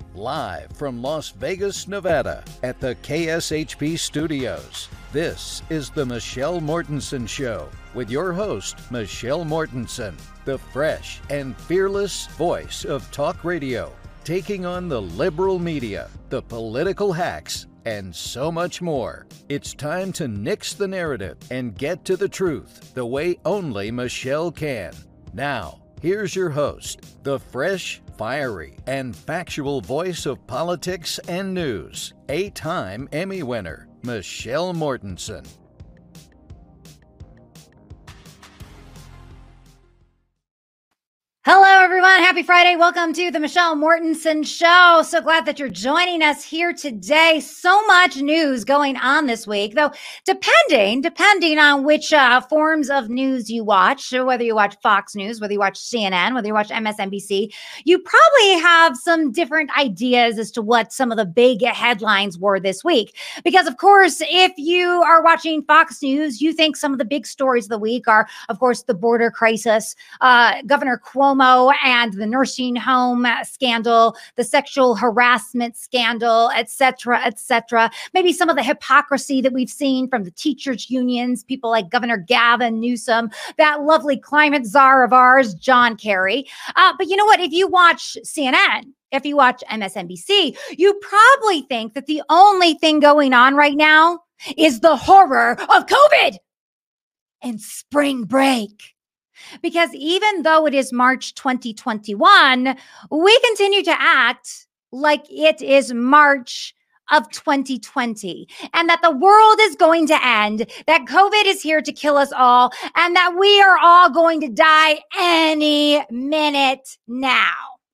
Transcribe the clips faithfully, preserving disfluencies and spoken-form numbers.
Live from Las Vegas, Nevada at the K S H P studios, this is the Michelle Mortensen Show with your host, Michelle Mortensen, the fresh and fearless voice of talk radio, taking on the liberal media, the political hacks, and so much more. It's time to nix the narrative and get to the truth the way only Michelle can. Now, here's your host, the fresh, fiery, and factual voice of politics and news, eight-time Emmy winner, Michelle Mortensen. Hello, everyone. Happy Friday. Welcome to the Michelle Mortensen Show. So glad that you're joining us here today. So much news going on this week, though, depending, depending on which uh, forms of news you watch, so whether you watch Fox News, whether you watch C N N, whether you watch M S N B C, you probably have some different ideas as to what some of the big headlines were this week. Because, of course, if you are watching Fox News, you think some of the big stories of the week are, of course, the border crisis, uh, Governor Cuomo, and the nursing home scandal, the sexual harassment scandal, et cetera, et cetera. Maybe some of the hypocrisy that we've seen from the teachers' unions, people like Governor Gavin Newsom, that lovely climate czar of ours, John Kerry. Uh, but you know what? If you watch C N N, if you watch M S N B C, you probably think that the only thing going on right now is the horror of COVID and spring break. Because even though it is March twenty twenty-one, we continue to act like it is March of twenty twenty, and that the world is going to end, that COVID is here to kill us all, and that we are all going to die any minute now.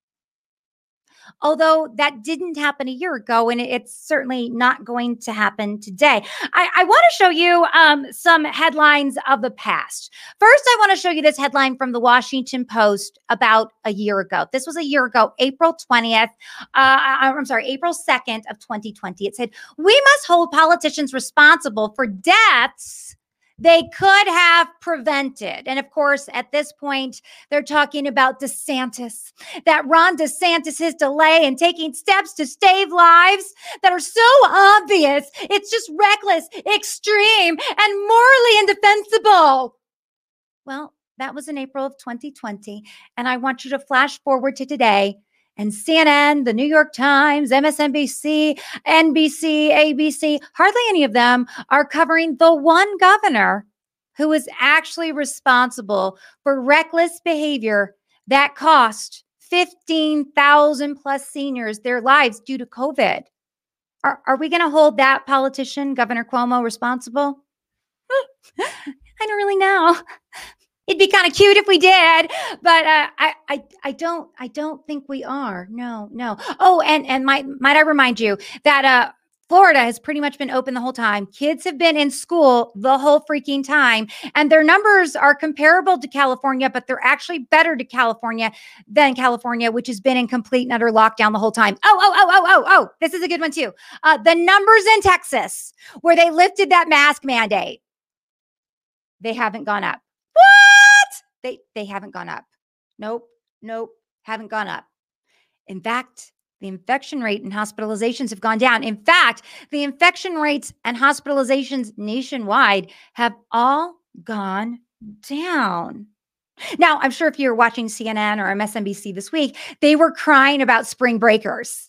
Although that didn't happen a year ago, and it's certainly not going to happen today. I, I want to show you um, some headlines of the past. First, I want to show you this headline from the Washington Post about a year ago. This was a year ago, April twentieth. Uh, I'm sorry, April second of twenty twenty. It said, "We must hold politicians responsible for deaths they could have prevented." And of course, at this point, they're talking about DeSantis, that Ron DeSantis's delay in taking steps to save lives that are so obvious. It's just reckless, extreme, and morally indefensible. Well, that was in April of twenty twenty. And I want you to flash forward to today. And C N N, the New York Times, M S N B C, N B C, A B C, hardly any of them are covering the one governor who is actually responsible for reckless behavior that cost fifteen thousand plus seniors their lives due to COVID. Are, are we going to hold that politician, Governor Cuomo, responsible? I don't really know. It'd be kind of cute if we did, but uh, I, I, I don't, I don't think we are. No, no. Oh, and and might might I remind you that uh, Florida has pretty much been open the whole time. Kids have been in school the whole freaking time, and their numbers are comparable to California, but they're actually better to California than California, which has been in complete and utter lockdown the whole time. Oh, oh, oh, oh, oh, oh. This is a good one too. Uh, the numbers in Texas where they lifted that mask mandate, they haven't gone up. What? They they haven't gone up. Nope, nope, haven't gone up. In fact, the infection rate and hospitalizations have gone down. In fact, the infection rates and hospitalizations nationwide have all gone down. Now, I'm sure if you're watching C N N or M S N B C this week, they were crying about spring breakers.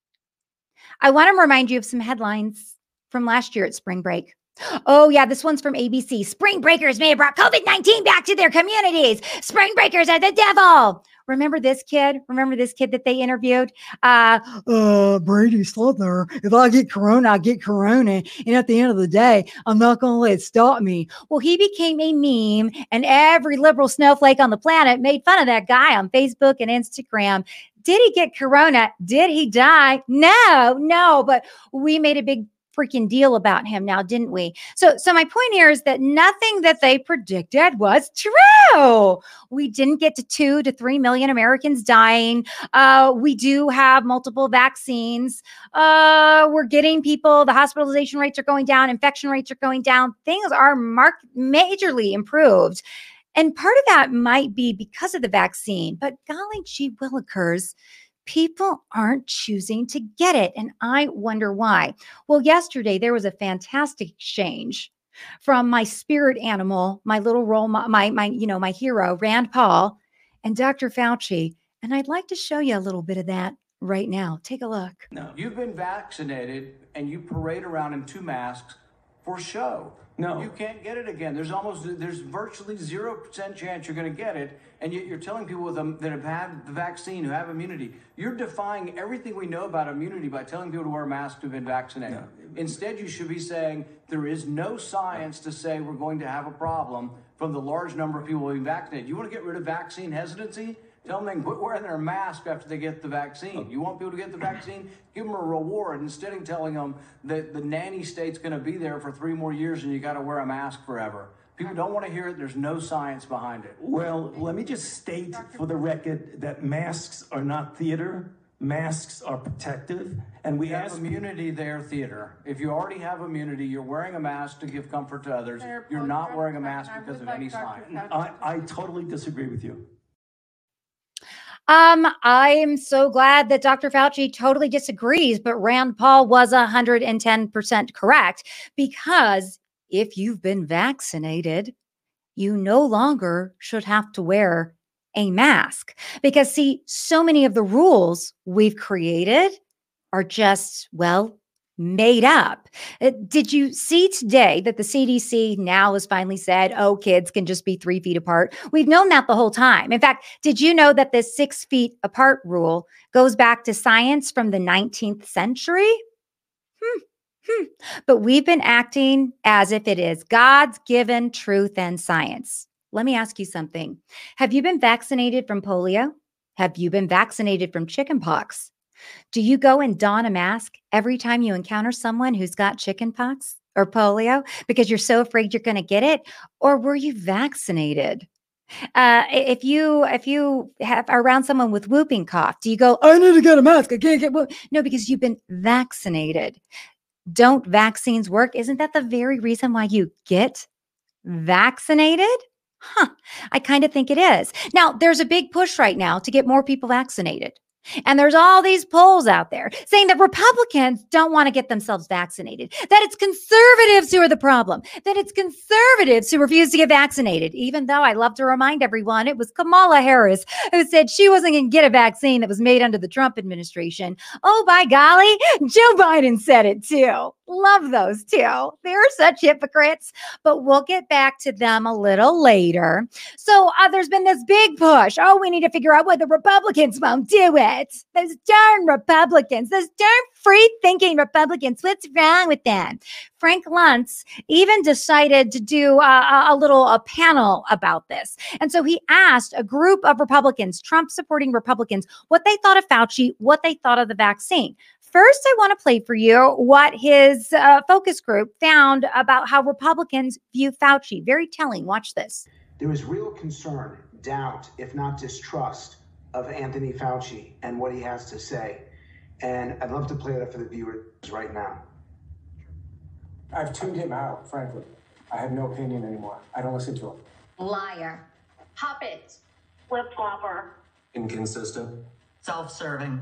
I want to remind you of some headlines from last year at spring break. Oh, yeah, this one's from A B C. Spring breakers may have brought COVID nineteen back to their communities. Spring breakers are the devil. Remember this kid? Remember this kid that they interviewed? Uh, uh, Brady Sluther, if I get corona, I get corona. And at the end of the day, I'm not going to let it stop me. Well, he became a meme, and every liberal snowflake on the planet made fun of that guy on Facebook and Instagram. Did he get corona? Did he die? No, no, but we made a big freaking deal about him now, didn't we? So, so my point here is that nothing that they predicted was true. We didn't get to two to three million Americans dying. Uh, we do have multiple vaccines. Uh, we're getting people, the hospitalization rates are going down, infection rates are going down. Things are marked, majorly improved. And part of that might be because of the vaccine, but golly gee willikers, people aren't choosing to get it. And I wonder why. Well, yesterday there was a fantastic exchange from my spirit animal, my little role, my, my, my, you know, my hero, Rand Paul, and Doctor Fauci. And I'd like to show you a little bit of that right now. Take a look. No, you've been vaccinated and you parade around in two masks for show. No, you can't get it again. There's almost, there's virtually zero percent chance you're going to get it. And yet you're telling people with them that have had the vaccine, who have immunity, you're defying everything we know about immunity by telling people to wear masks who've been vaccinated. No. Instead, you should be saying there is no science to say we're going to have a problem from the large number of people being vaccinated. You want to get rid of vaccine hesitancy? Tell them they can quit wearing their mask after they get the vaccine. You want people to get the vaccine? Give them a reward instead of telling them that the nanny state's going to be there for three more years and you got to wear a mask forever. People don't want to hear it. There's no science behind it. Well, let me just state for the record that masks are not theater. Masks are protective. And we you have ask immunity there, theater. If you already have immunity, you're wearing a mask to give comfort to others. You're not wearing a mask because of any science. I, I totally disagree with you. Um, I am so glad that Doctor Fauci totally disagrees, but Rand Paul was one hundred ten percent correct, because if you've been vaccinated, you no longer should have to wear a mask. Because see, so many of the rules we've created are just, well, made up. Uh, Did you see today that the C D C now has finally said, oh, kids can just be three feet apart? We've known that the whole time. In fact, did you know that this six feet apart rule goes back to science from the nineteenth century? Hmm. Hmm. But we've been acting as if it is God's given truth and science. Let me ask you something. Have you been vaccinated from polio? Have you been vaccinated from chickenpox? Do you go and don a mask every time you encounter someone who's got chickenpox or polio because you're so afraid you're going to get it? Or were you vaccinated? Uh, if you if you have are around someone with whooping cough, do you go, I need to get a mask, I can't get whoop? No, because you've been vaccinated. Don't vaccines work? Isn't that the very reason why you get vaccinated? Huh, I kind of think it is. Now, there's a big push right now to get more people vaccinated. And there's all these polls out there saying that Republicans don't want to get themselves vaccinated, that it's conservatives who are the problem, that it's conservatives who refuse to get vaccinated, even though I love to remind everyone it was Kamala Harris who said she wasn't going to get a vaccine that was made under the Trump administration. Oh, by golly, Joe Biden said it too. Love those two. They're such hypocrites, but we'll get back to them a little later. So uh, there's been this big push. Oh, we need to figure out why the Republicans won't do it. Those darn Republicans, those darn free-thinking Republicans. What's wrong with them? Frank Luntz even decided to do a, a little a panel about this. And so he asked a group of Republicans, Trump-supporting Republicans, what they thought of Fauci, what they thought of the vaccine. First, I want to play for you what his uh, focus group found about how Republicans view Fauci. Very telling. Watch this. There is real concern, doubt, if not distrust, of Anthony Fauci and what he has to say. And I'd love to play that for the viewers right now. I've tuned him out, frankly. I have no opinion anymore. I don't listen to him. Liar. Puppet. Flip-flopper. Inconsistent. Self-serving.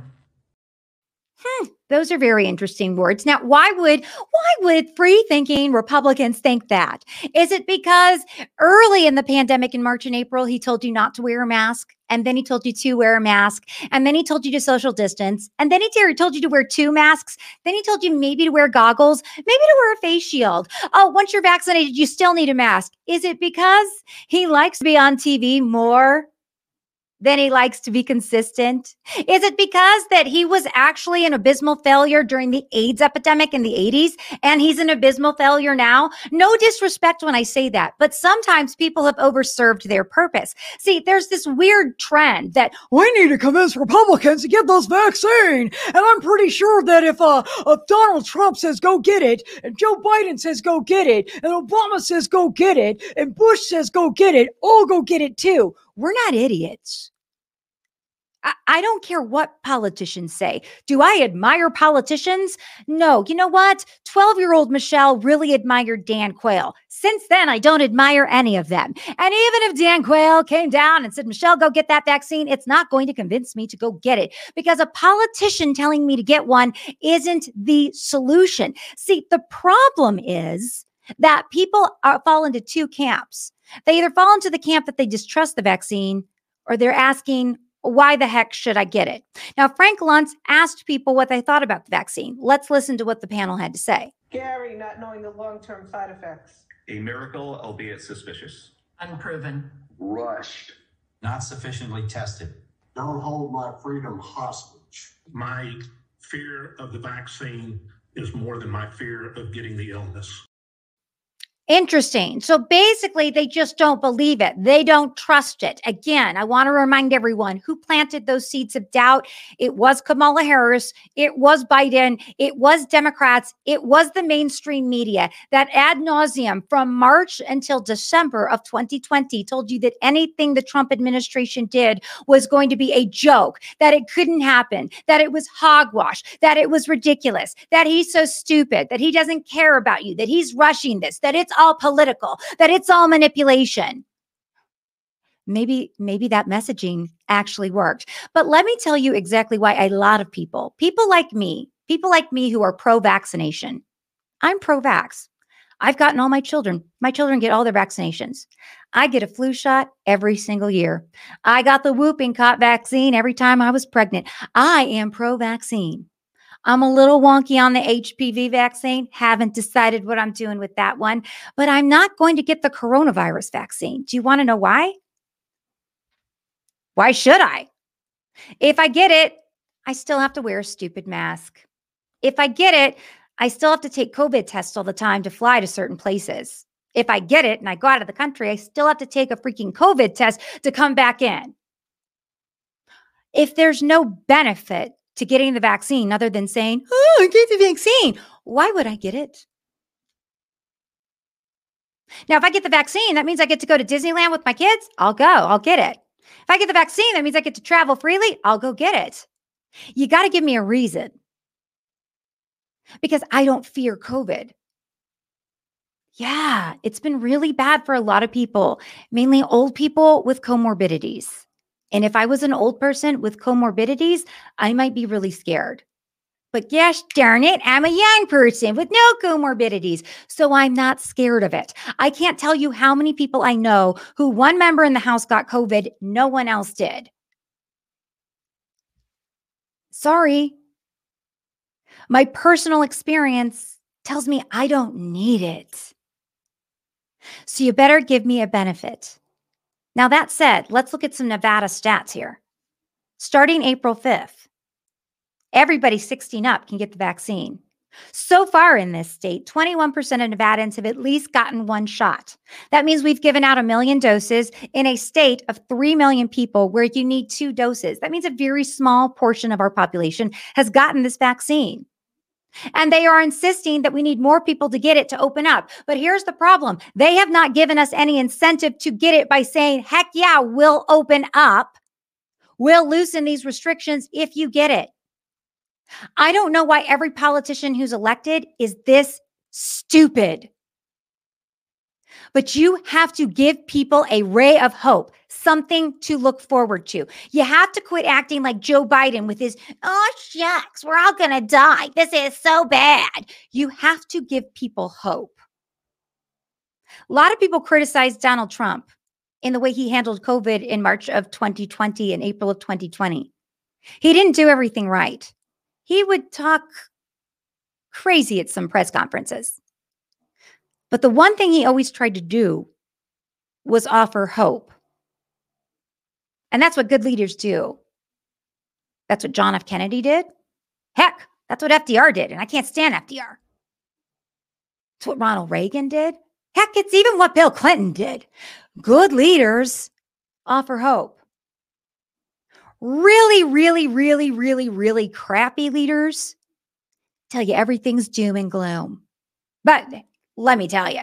Hmm, those are very interesting words. Now, why would why would free-thinking Republicans think that? Is it because early in the pandemic in March and April, he told you not to wear a mask, and then he told you to wear a mask, and then he told you to social distance, and then he told you to wear two masks, then he told you maybe to wear goggles, maybe to wear a face shield. Oh, once you're vaccinated, you still need a mask. Is it because he likes to be on T V more than he likes to be consistent? Is it because that he was actually an abysmal failure during the AIDS epidemic in the eighties and he's an abysmal failure now? No disrespect when I say that, but sometimes people have overserved their purpose. See, there's this weird trend that we need to convince Republicans to get this vaccine. And I'm pretty sure that if, uh, if Donald Trump says go get it, and Joe Biden says go get it, and Obama says go get it, and Bush says go get it, I'll go get it too. We're not idiots. I, I don't care what politicians say. Do I admire politicians? No. You know what? twelve-year-old Michelle really admired Dan Quayle. Since then, I don't admire any of them. And even if Dan Quayle came down and said, Michelle, go get that vaccine, it's not going to convince me to go get it because a politician telling me to get one isn't the solution. See, the problem is that people are, fall into two camps. They either fall into the camp that they distrust the vaccine or they're asking, why the heck should I get it? Now, Frank Luntz asked people what they thought about the vaccine. Let's listen to what the panel had to say. Gary, not knowing the long-term side effects. A miracle, albeit suspicious. Unproven. Rushed. Not sufficiently tested. Don't hold my freedom hostage. My fear of the vaccine is more than my fear of getting the illness. Interesting. So basically, they just don't believe it. They don't trust it. Again, I want to remind everyone who planted those seeds of doubt. It was Kamala Harris. It was Biden. It was Democrats. It was the mainstream media that ad nauseum from March until December of twenty twenty told you that anything the Trump administration did was going to be a joke, that it couldn't happen, that it was hogwash, that it was ridiculous, that he's so stupid, that he doesn't care about you, that he's rushing this, that it's all political, that it's all manipulation. Maybe, maybe that messaging actually worked. But let me tell you exactly why a lot of people, people like me, people like me who are pro-vaccination, I'm pro-vax. I've gotten all my children. My children get all their vaccinations. I get a flu shot every single year. I got the whooping cough vaccine every time I was pregnant. I am pro-vaccine. I'm a little wonky on the H P V vaccine. Haven't decided what I'm doing with that one, but I'm not going to get the coronavirus vaccine. Do you want to know why? Why should I? If I get it, I still have to wear a stupid mask. If I get it, I still have to take COVID tests all the time to fly to certain places. If I get it and I go out of the country, I still have to take a freaking COVID test to come back in. If there's no benefit to getting the vaccine other than saying, oh, get the vaccine, why would I get it? Now, if I get the vaccine, that means I get to go to Disneyland with my kids. I'll go. I'll get it. If I get the vaccine, that means I get to travel freely. I'll go get it. You got to give me a reason because I don't fear COVID. Yeah, it's been really bad for a lot of people, mainly old people with comorbidities. And if I was an old person with comorbidities, I might be really scared. But gosh darn it, I'm a young person with no comorbidities, so I'm not scared of it. I can't tell you how many people I know who one member in the house got COVID, no one else did. Sorry. My personal experience tells me I don't need it. So you better give me a benefit. Now, that said, let's look at some Nevada stats here. Starting April fifth, everybody sixteen up can get the vaccine. So far in this state, twenty-one percent of Nevadans have at least gotten one shot. That means we've given out a million doses in a state of three million people where you need two doses. That means a very small portion of our population has gotten this vaccine. And they are insisting that we need more people to get it to open up. But here's the problem. They have not given us any incentive to get it by saying, heck yeah, we'll open up. We'll loosen these restrictions if you get it. I don't know why every politician who's elected is this stupid. But you have to give people a ray of hope, something to look forward to. You have to quit acting like Joe Biden with his, oh, shucks, we're all going to die. This is so bad. You have to give people hope. A lot of people criticize Donald Trump in the way he handled COVID in March of twenty twenty and April of twenty twenty. He didn't do everything right. He would talk crazy at some press conferences. But the one thing he always tried to do was offer hope. And that's what good leaders do. That's what John F. Kennedy did. Heck, that's what F D R did. And I can't stand F D R. It's what Ronald Reagan did. Heck, it's even what Bill Clinton did. Good leaders offer hope. Really, really, really, really, really crappy leaders tell you everything's doom and gloom. But let me tell you,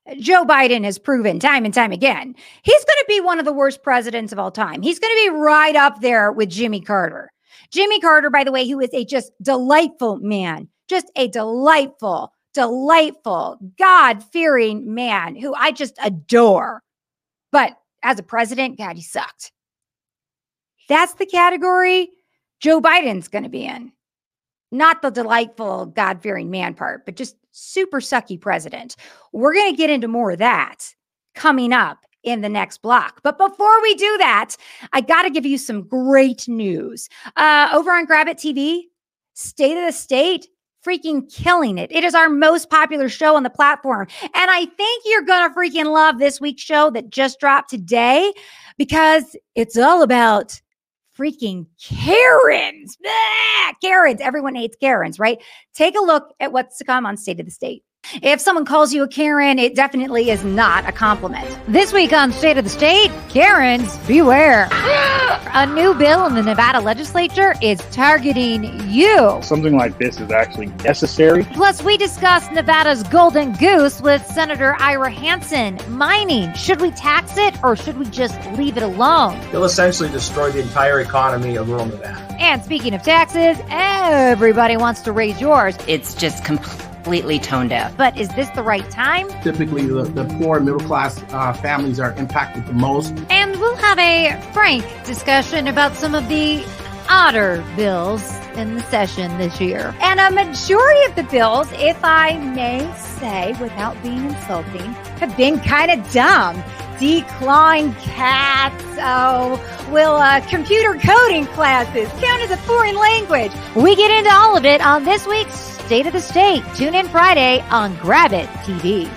Joe Biden has proven time and time again, he's going to be one of the worst presidents of all time. He's going to be right up there with Jimmy Carter. Jimmy Carter, by the way, who is a just delightful man, just a delightful, delightful, God-fearing man who I just adore. But as a president, God, he sucked. That's the category Joe Biden's going to be in. Not the delightful, God-fearing man part, but just super sucky president. We're going to get into more of that coming up in the next block. But before we do that, I got to give you some great news. Uh, over on Grab It T V, State of the State, freaking killing it. It is our most popular show on the platform. And I think you're going to freaking love this week's show that just dropped today because it's all about freaking Karens. Ah, Karens. Everyone hates Karens, right? Take a look at what's to come on State of the State. If someone calls you a Karen, it definitely is not a compliment. This week on State of the State, Karens, beware. A new bill in the Nevada legislature is targeting you. Something like this is actually necessary. Plus, we discuss Nevada's golden goose with Senator Ira Hansen. Mining. Should we tax it or should we just leave it alone? It'll essentially destroy the entire economy of rural Nevada. And speaking of taxes, everybody wants to raise yours. It's just completely completely tone deaf. But is this the right time? Typically, the, the poor middle class uh, families are impacted the most. And we'll have a frank discussion about some of the odder bills in the session this year. And a majority of the bills, if I may say, without being insulting, have been kind of dumb. Declawing cats. Oh, will uh, computer coding classes count as a foreign language? We get into all of it on this week's State of the State. Tune in Friday on Grab It T V.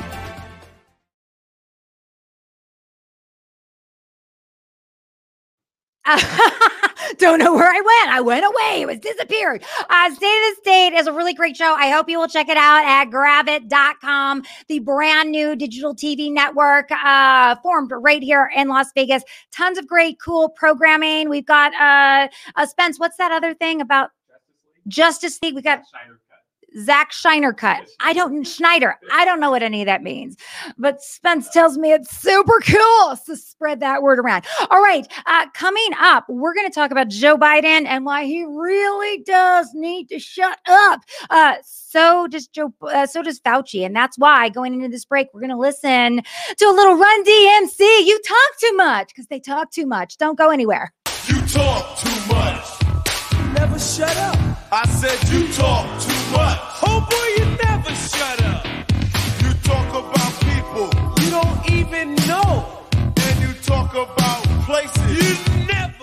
Don't know where I went. I went away. It was disappeared. Uh, State of the State is a really great show. I hope you will check it out at grab it dot com, the brand new digital T V network uh, formed right here in Las Vegas. Tons of great, cool programming. We've got uh, uh Spence. What's that other thing about Justice League? We got Zach Schneider cut. I don't Schneider. I don't know what any of that means, but Spence tells me it's super cool. So spread that word around. All right. Uh, coming up, we're going to talk about Joe Biden and why he really does need to shut up. Uh, so does Joe. Uh, so does Fauci, and that's why going into this break, we're going to listen to a little Run D M C. You talk too much because they talk too much. Don't go anywhere. You talk too much. Never shut up. I said you talk too much. Oh boy, you never shut up. You talk about people you don't even know. And you talk about places you never.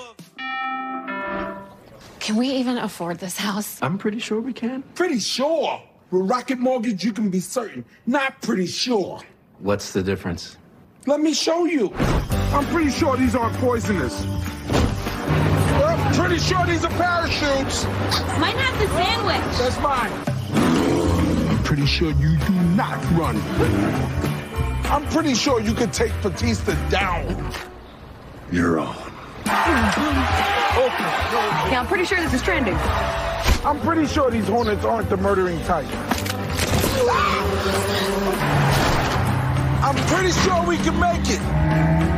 Can we even afford this house? I'm pretty sure we can. Pretty sure. With Rocket Mortgage, you can be certain. Not pretty sure. What's the difference? Let me show you. I'm pretty sure these aren't poisonous. I'm pretty sure these are parachutes. Might have the sandwich. That's mine. I'm pretty sure you do not run. I'm pretty sure you could take Batista down. You're on. Yeah, I'm pretty sure this is trending. I'm pretty sure these hornets aren't the murdering type. I'm pretty sure we can make it.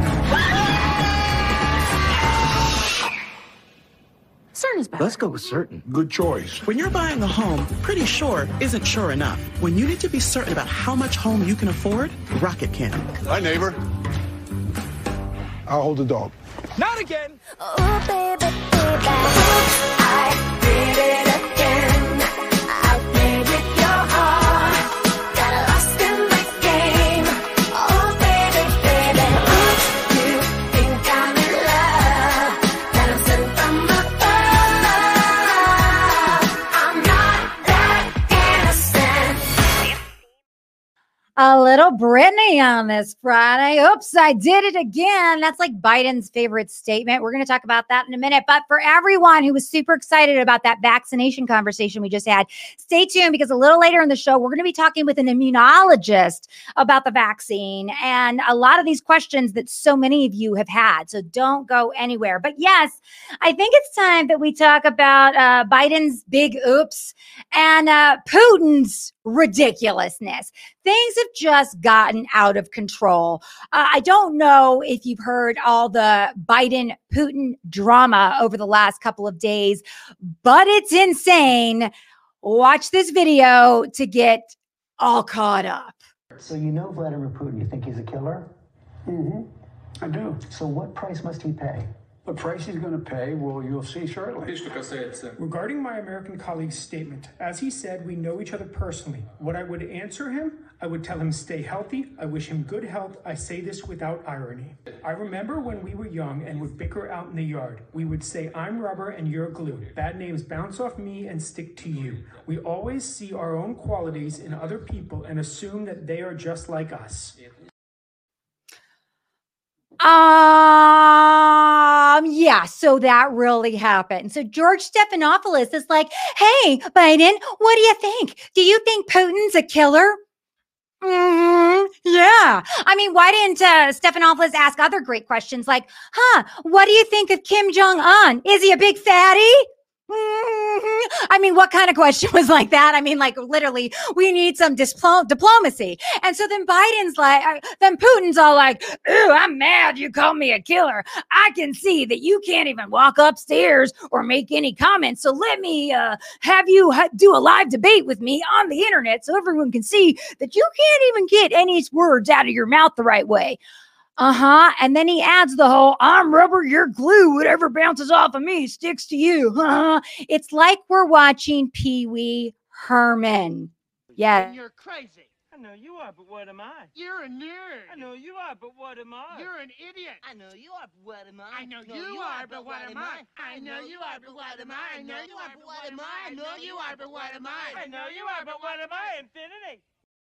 Certain is better. Let's go with certain. Good choice. When you're buying a home, pretty sure isn't sure enough. When you need to be certain about how much home you can afford, Rocket can. Hi, neighbor. I'll hold the dog. Not again. Oh, baby, baby. I did it again. I played with your heart. Got lost in my game. Oh, baby, baby. You think I'm in love. That I'm sent from above. I'm not that innocent. A little Britney on this Friday. Oops, I did it again. That's like Biden's favorite statement. We're going to talk about that in a minute. But for everyone who was super excited about that vaccination conversation we just had, stay tuned because a little later in the show, we're going to be talking with an immunologist about the vaccine and a lot of these questions that so many of you have had. So don't go anywhere. But yes, I think it's time that we talk about uh, Biden's big oops and uh, Putin's ridiculousness. Things have just gotten out of control. Uh, I don't know if you've heard all the Biden-Putin drama over the last couple of days, but it's insane. Watch this video to get all caught up. So you know Vladimir Putin, you think he's a killer? Mm-hmm. I do. So what price must he pay? The price he's going to pay, well, you'll see shortly. Regarding my American colleague's statement, as he said, we know each other personally. What I would answer him, I would tell him stay healthy. I wish him good health. I say this without irony. I remember when we were young and would bicker out in the yard. We would say, I'm rubber and you're glue. Bad names bounce off me and stick to you. We always see our own qualities in other people and assume that they are just like us. Um, yeah, so that really happened. So George Stephanopoulos is like, hey, Biden, what do you think? Do you think Putin's a killer? Mm-hmm. Yeah. I mean, why didn't uh, Stephanopoulos ask other great questions like, huh, what do you think of Kim Jong-un? Is he a big fatty? Mm-hmm. I mean, what kind of question was like that? I mean, like literally, we need some displ- diplomacy. And so then Biden's like, uh, then Putin's all like, ooh, I'm mad you called me a killer. I can see that you can't even walk upstairs or make any comments. So let me uh, have you ha- do a live debate with me on the internet so everyone can see that you can't even get any words out of your mouth the right way. Uh-huh. And then he adds the whole, I'm rubber, you're glue. Whatever bounces off of me sticks to you. Uh-huh. It's like we're watching Pee Wee Herman. Yeah. You're crazy. I know you are, but what am I? You're a nerd. I know you are, but what am I? You're an idiot. I know you are, but what am I? I know you are, but what am I? I know you are, but what am I? I know you are, but what am I? I know you are, but what am I? I know you are, but what am I? Infinity.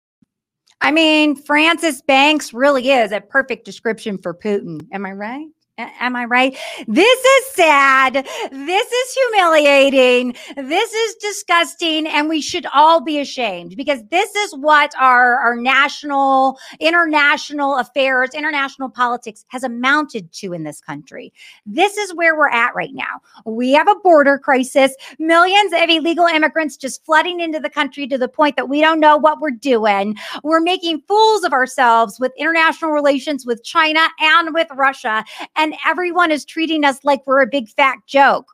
I mean, Francis Banks really is a perfect description for Putin. Am I right? A- am I right? This is sad. This is humiliating. This is disgusting. And we should all be ashamed because this is what our, our national, international affairs, international politics has amounted to in this country. This is where we're at right now. We have a border crisis, millions of illegal immigrants just flooding into the country to the point that we don't know what we're doing. We're making fools of ourselves with international relations with China and with Russia. And everyone is treating us like we're a big fat joke.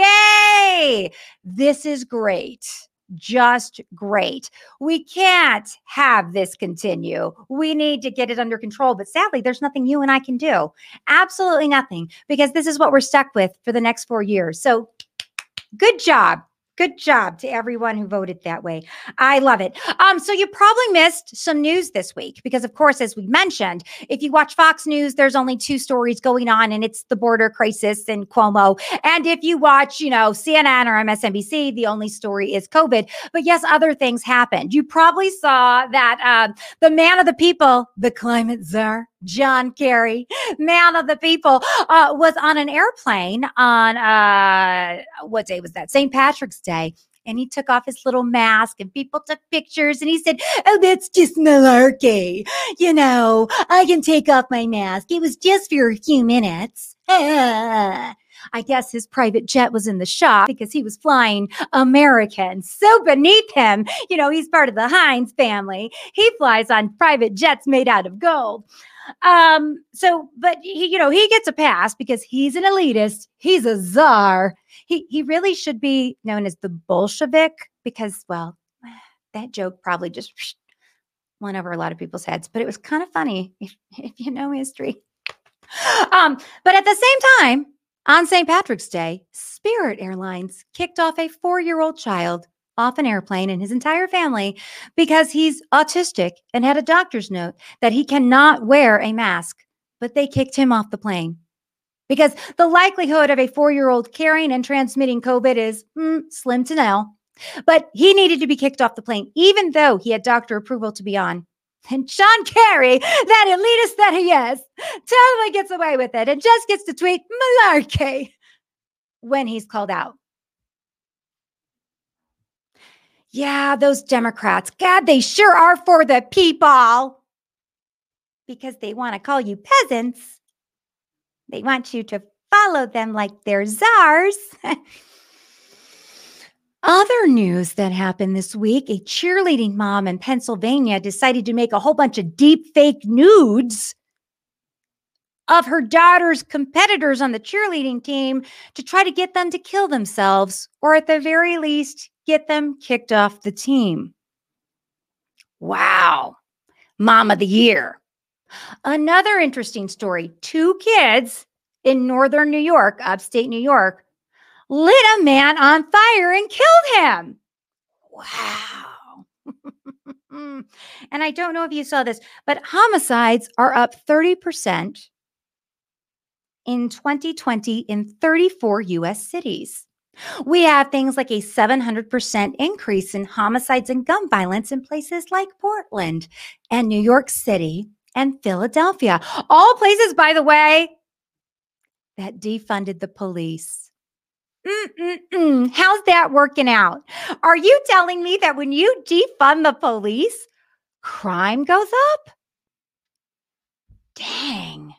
Yay! This is great. Just great. We can't have this continue. We need to get it under control. But sadly, there's nothing you and I can do. Absolutely nothing, because this is what we're stuck with for the next four years. So good job. Good job to everyone who voted that way. I love it. Um, so you probably missed some news this week because, of course, as we mentioned, if you watch Fox News, there's only two stories going on, and it's the border crisis and Cuomo. And if you watch, you know, C N N or M S N B C, the only story is COVID. But yes, other things happened. You probably saw that uh, the man of the people, the climate czar, John Kerry, man of the people, uh, was on an airplane on, uh, what day was that? Saint Patrick's Day. And he took off his little mask and people took pictures and he said, oh, that's just malarkey. You know, I can take off my mask. It was just for a few minutes. I guess his private jet was in the shop because he was flying American. So beneath him, you know, he's part of the Heinz family. He flies on private jets made out of gold. Um, so, but he, you know, he gets a pass because he's an elitist. He's a czar. He, he really should be known as the Bolshevik because, well, that joke probably just went over a lot of people's heads, but it was kind of funny if, if you know history. Um, but at the same time, on Saint Patrick's Day, Spirit Airlines kicked off a four-year-old child off an airplane and his entire family because he's autistic and had a doctor's note that he cannot wear a mask, but they kicked him off the plane because the likelihood of a four-year-old carrying and transmitting COVID is mm, slim to nil, but he needed to be kicked off the plane, even though he had doctor approval to be on. And John Kerry, that elitist that he is, totally gets away with it and just gets to tweet malarkey when he's called out. Yeah, those Democrats, God, they sure are for the people because they want to call you peasants. They want you to follow them like they're czars. Other news that happened this week, a cheerleading mom in Pennsylvania decided to make a whole bunch of deep fake nudes of her daughter's competitors on the cheerleading team to try to get them to kill themselves, or at the very least, get them kicked off the team. Wow. Mom of the year. Another interesting story. Two kids in northern New York, upstate New York, lit a man on fire and killed him. Wow. And I don't know if you saw this, but homicides are up thirty percent in twenty twenty in thirty-four U S cities. We have things like a seven hundred percent increase in homicides and gun violence in places like Portland and New York City and Philadelphia. All places, by the way, that defunded the police. Mm-mm-mm. How's that working out? Are you telling me that when you defund the police, crime goes up? Dang.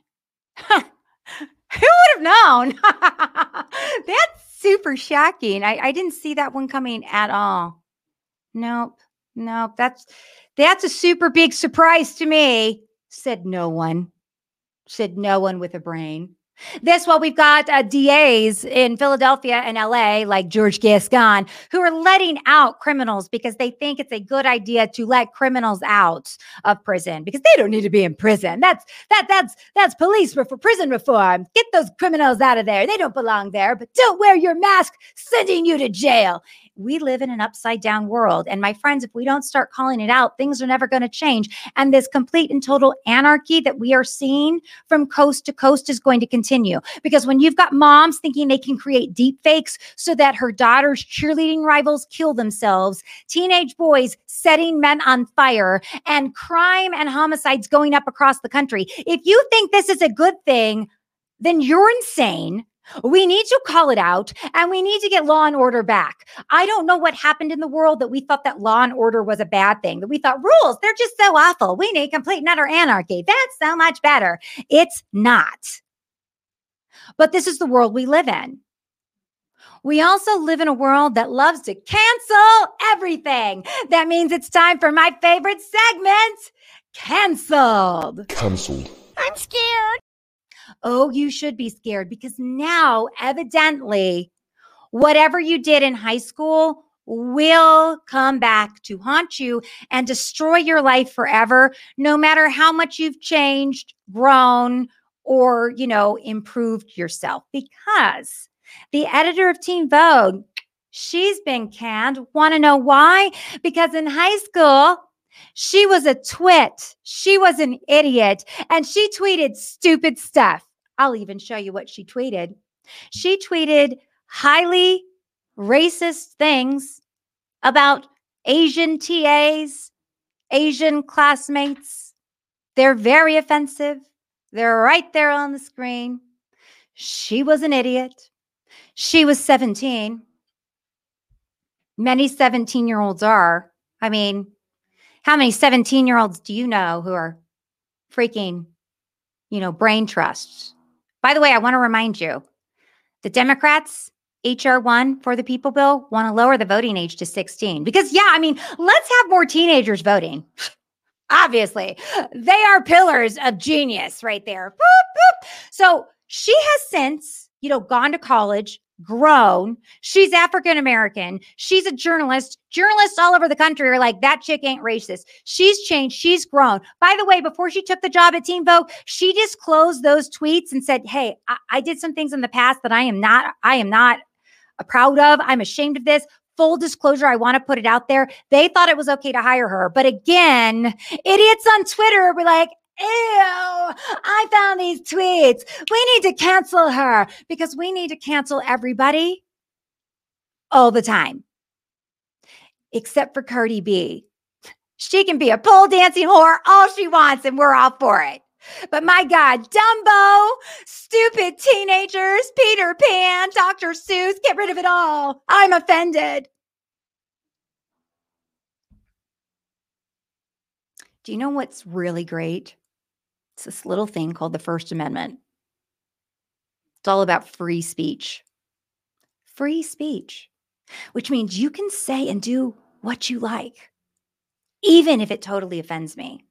Who would have known? That's super shocking. I, I didn't see that one coming at all. Nope. Nope. That's that's a super big surprise to me, said no one. Said no one with a brain. This while we've got uh, D As in Philadelphia and L A like George Gascon who are letting out criminals because they think it's a good idea to let criminals out of prison because they don't need to be in prison. That's that that's that's police for prison reform. Get those criminals out of there. They don't belong there, but don't wear your mask, sending you to jail. We live in an upside down world. And my friends, if we don't start calling it out, things are never going to change. And this complete and total anarchy that we are seeing from coast to coast is going to continue. Because when you've got moms thinking they can create deep fakes so that her daughter's cheerleading rivals kill themselves, teenage boys setting men on fire, and crime and homicides going up across the country, if you think this is a good thing, then you're insane. We need to call it out and we need to get law and order back. I don't know what happened in the world that we thought that law and order was a bad thing, that we thought rules, they're just so awful. We need complete and utter anarchy. That's so much better. It's not. But this is the world we live in. We also live in a world that loves to cancel everything. That means it's time for my favorite segment, Canceled. Cancelled. I'm scared. Oh, you should be scared because now, evidently, whatever you did in high school will come back to haunt you and destroy your life forever, no matter how much you've changed, grown, or, you know, improved yourself. Because the editor of Teen Vogue, she's been canned. Want to know why? Because in high school, she was a twit. She was an idiot. And she tweeted stupid stuff. I'll even show you what she tweeted. She tweeted highly racist things about Asian T As, Asian classmates. They're very offensive. They're right there on the screen. She was an idiot. She was seventeen. Many seventeen-year-olds are. I mean, how many seventeen-year-olds do you know who are freaking, you know, brain trusts? By the way, I want to remind you, the Democrats, H R one for the People Bill, want to lower the voting age to sixteen. Because, yeah, I mean, let's have more teenagers voting. Obviously, they are pillars of genius right there. Boop, boop. So she has since, you know, gone to college, grown. She's African-American. She's a journalist. Journalists all over the country are like, that chick ain't racist. She's changed. She's grown. By the way, before she took the job at Teen Vogue, she disclosed those tweets and said, hey, I, I did some things in the past that I am not, I am not proud of. I'm ashamed of this. Full disclosure, I want to put it out there. They thought it was okay to hire her. But again, idiots on Twitter were like, ew, I found these tweets. We need to cancel her because we need to cancel everybody all the time. Except for Cardi B. She can be a pole dancing whore all she wants and we're all for it. But my God, Dumbo, stupid teenagers, Peter Pan, Doctor Seuss, get rid of it all. I'm offended. Do you know what's really great? It's this little thing called the First Amendment. It's all about free speech. Free speech. which means you can say and do what you like, even if it totally offends me.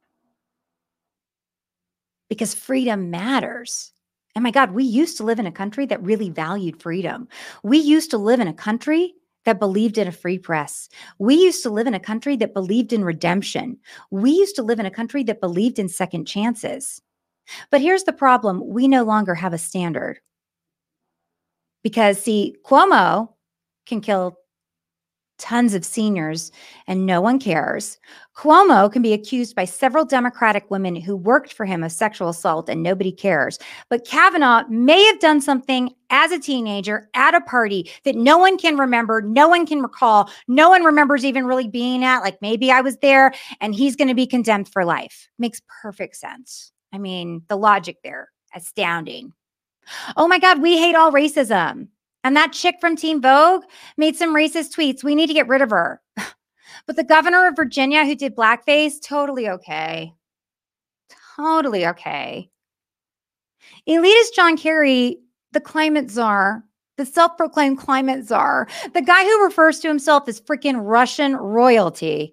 Because freedom matters. And my God, we used to live in a country that really valued freedom. We used to live in a country that believed in a free press. We used to live in a country that believed in redemption. We used to live in a country that believed in second chances. But here's the problem. We no longer have a standard. Because, see, Cuomo can kill tons of seniors and no one cares. Cuomo can be accused by several Democratic women who worked for him of sexual assault and nobody cares. But Kavanaugh may have done something as a teenager at a party that no one can remember, no one can recall, no one remembers even really being at, like maybe I was there, and he's going to be condemned for life. Makes perfect sense. I mean, the logic there, astounding. Oh my God, we hate all racism. And that chick from Teen Vogue made some racist tweets. We need to get rid of her. But the governor of Virginia who did blackface, totally okay. Totally okay. Elitist John Kerry, the climate czar, the self-proclaimed climate czar, the guy who refers to himself as freaking Russian royalty,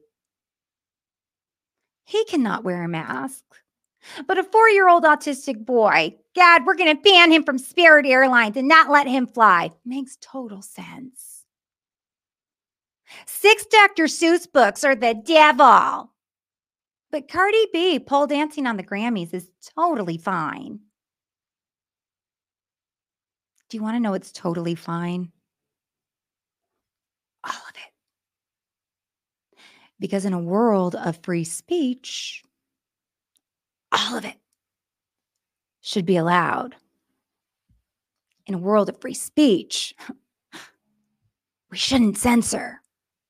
he cannot wear a mask. But a four-year-old autistic boy, God, we're going to ban him from Spirit Airlines and not let him fly. Makes total sense. Six Doctor Seuss books are the devil. But Cardi B pole dancing on the Grammys is totally fine. Do you want to know what's totally fine? All of it. Because in a world of free speech, all of it should be allowed. In a world of free speech, we shouldn't censor.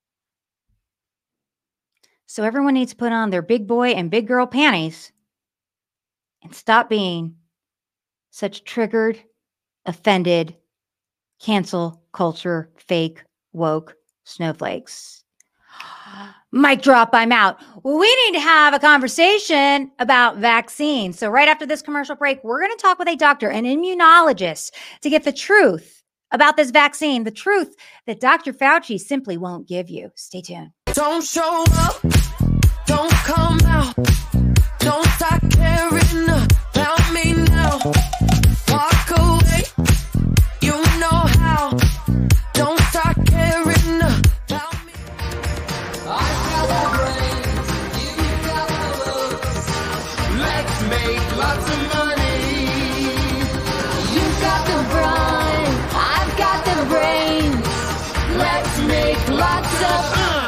So everyone needs to put on their big boy and big girl panties and stop being such triggered, offended, cancel culture, fake, woke snowflakes. Mic drop, I'm out. Well, we need to have a conversation about vaccines. So right after this commercial break, we're going to talk with a doctor, an immunologist, to get the truth about this vaccine, the truth that Doctor Fauci simply won't give you. Stay tuned. Don't show up, don't come out, don't start caring about me now. Walk away, you know how, don't start caring about me. I got the brains, you got the looks, let's make lots of money. You got the grind, I've got the brains, let's make lots of uh.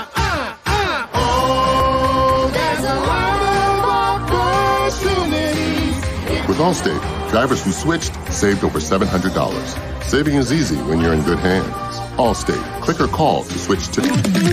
With Allstate, drivers who switched saved over seven hundred dollars. Saving is easy when you're in good hands. Allstate. Click or call to switch today.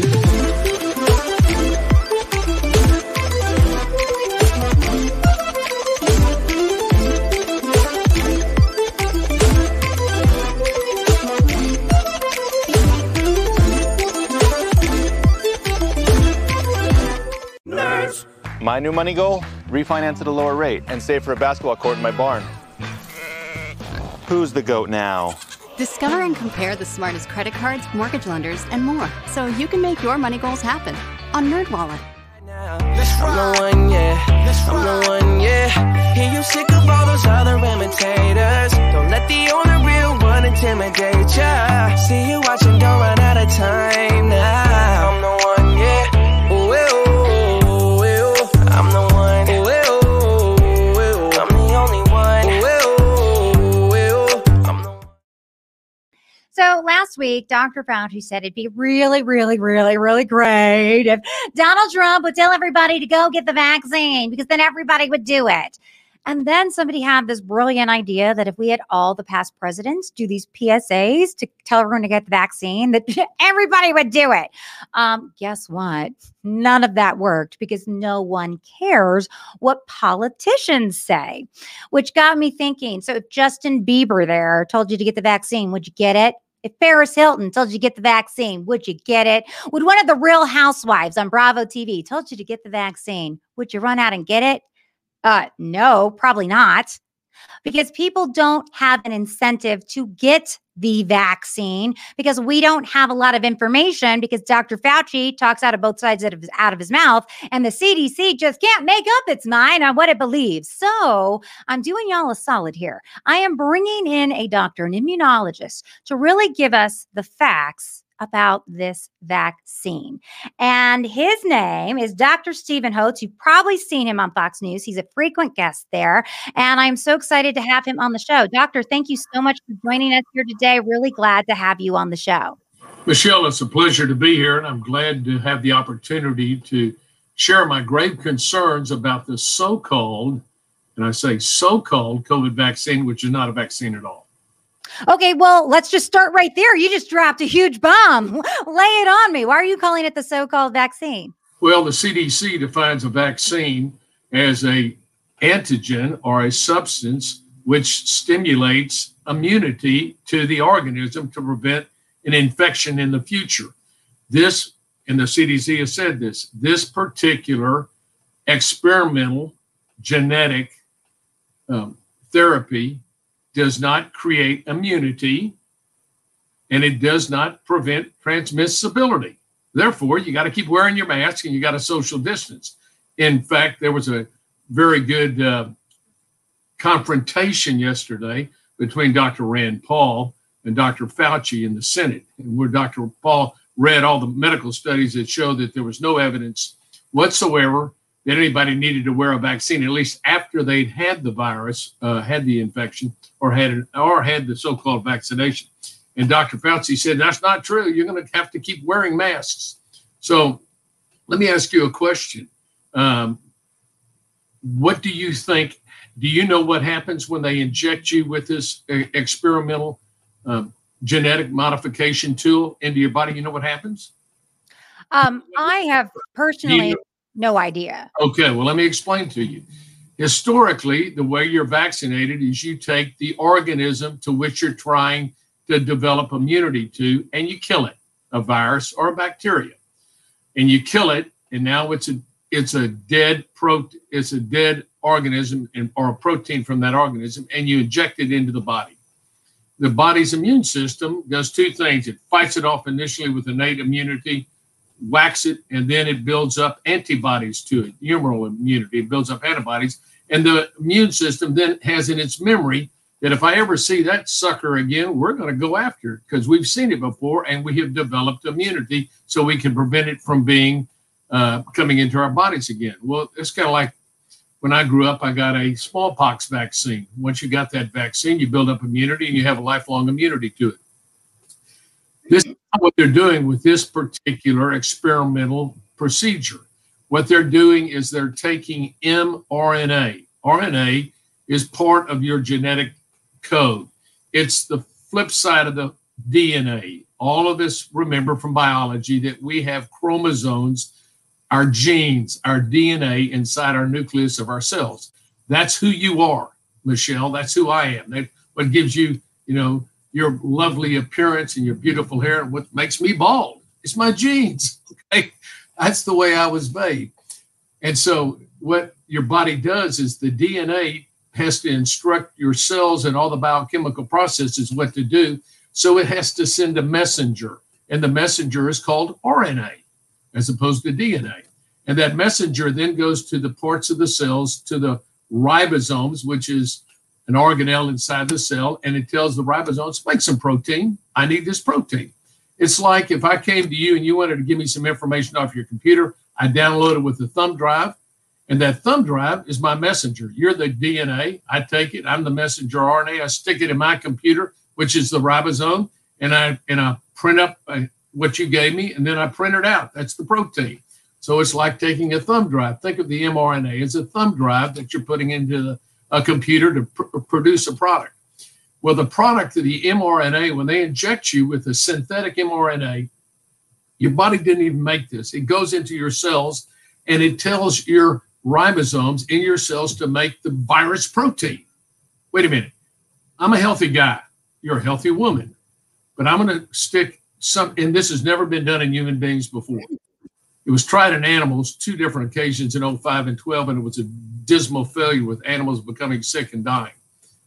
My new money goal? Refinance at a lower rate and save for a basketball court in my barn. Who's the GOAT now? Discover and compare the smartest credit cards, mortgage lenders, and more, so you can make your money goals happen on NerdWallet. I'm the one, yeah. I'm the one, yeah. Hear you sick of all those other imitators. Don't let the only real one intimidate ya. See you watching, don't run out of time now. I'm the one, yeah. Ooh, ooh. I'm the one. Ooh, ooh, ooh, I'm the only one. Ooh, ooh, I'm the one. So last week, Doctor Fauci said it'd be really, really, really, really great if Donald Trump would tell everybody to go get the vaccine because then everybody would do it. And then somebody had this brilliant idea that if we had all the past presidents do these P S As to tell everyone to get the vaccine, that everybody would do it. Um, guess what? None of that worked because no one cares what politicians say, which got me thinking. So if Justin Bieber there told you to get the vaccine, would you get it? If Paris Hilton told you to get the vaccine, would you get it? Would one of the Real Housewives on Bravo T V told you to get the vaccine, would you run out and get it? Uh, no, probably not, because people don't have an incentive to get the vaccine because we don't have a lot of information because Doctor Fauci talks out of both sides out of his, out of his mouth, and the C D C just can't make up its mind on what it believes. So I'm doing y'all a solid here. I am bringing in a doctor, an immunologist, to really give us the facts about this vaccine. And his name is Doctor Stephen Hotz. You've probably seen him on Fox News. He's a frequent guest there. And I'm so excited to have him on the show. Doctor, thank you so much for joining us here today. Really glad to have you on the show. Michelle, it's a pleasure to be here, and I'm glad to have the opportunity to share my grave concerns about the so-called, and I say so-called COVID vaccine, which is not a vaccine at all. Okay, well, let's just start right there. You just dropped a huge bomb. Lay it on me. Why are you calling it the so-called vaccine? Well, the C D C defines a vaccine as a antigen or a substance which stimulates immunity to the organism to prevent an infection in the future. This, and the C D C has said this, this particular experimental genetic um, therapy does not create immunity, and it does not prevent transmissibility. Therefore, you got to keep wearing your mask and you got to social distance. In fact, there was a very good uh, confrontation yesterday between Doctor Rand Paul and Doctor Fauci in the Senate, and where Doctor Paul read all the medical studies that show that there was no evidence whatsoever that anybody needed to wear a vaccine, at least after they'd had the virus, uh, had the infection, or had it, or had the so-called vaccination. And Doctor Fauci said, that's not true. You're going to have to keep wearing masks. So let me ask you a question. Um, what do you think? Do you know what happens when they inject you with this uh, experimental um, genetic modification tool into your body? You know what happens? Um, I have personally You know- no idea. Okay, well, let me explain to you. Historically, the way you're vaccinated is you take the organism to which you're trying to develop immunity to, and you kill it, a virus or a bacteria. And you kill it, and now it's a it's a dead pro it's a dead organism and, or a protein from that organism, and you inject it into the body. The body's immune system does two things. It fights it off initially with innate immunity, whacks it, and then it builds up antibodies to it, humoral immunity. It builds up antibodies, and the immune system then has in its memory that if I ever see that sucker again, we're going to go after it because we've seen it before and we have developed immunity so we can prevent it from being uh, coming into our bodies again. Well, it's kind of like when I grew up, I got a smallpox vaccine. Once you got that vaccine, you build up immunity and you have a lifelong immunity to it. This is what they're doing with this particular experimental procedure. What they're doing is they're taking mRNA. R N A is part of your genetic code. It's the flip side of the D N A. All of us remember from biology that we have chromosomes, our genes, our D N A inside our nucleus of our cells. That's who you are, Michelle. That's who I am. That's what gives you, you know, your lovely appearance and your beautiful hair, and what makes me bald. It's my genes. Okay, that's the way I was made. And so what your body does is the D N A has to instruct your cells and all the biochemical processes what to do. So it has to send a messenger, and the messenger is called R N A as opposed to D N A. And that messenger then goes to the parts of the cells, to the ribosomes, which is an organelle inside the cell, and it tells the ribosomes, make some protein. I need this protein. It's like if I came to you and you wanted to give me some information off your computer, I download it with the thumb drive, and that thumb drive is my messenger. You're the D N A. I take it. I'm the messenger R N A. I stick it in my computer, which is the ribosome, and I and I print up uh, what you gave me, and then I print it out. That's the protein. So it's like taking a thumb drive. Think of the mRNA as a thumb drive that you're putting into the a computer to pr- produce a product. Well, the product of the mRNA, when they inject you with a synthetic mRNA, your body didn't even make this. It goes into your cells and it tells your ribosomes in your cells to make the virus protein. Wait a minute. I'm a healthy guy. You're a healthy woman. But I'm going to stick some, and this has never been done in human beings before. It was tried in animals two different occasions in oh five and twelve, and it was a dismal failure with animals becoming sick and dying.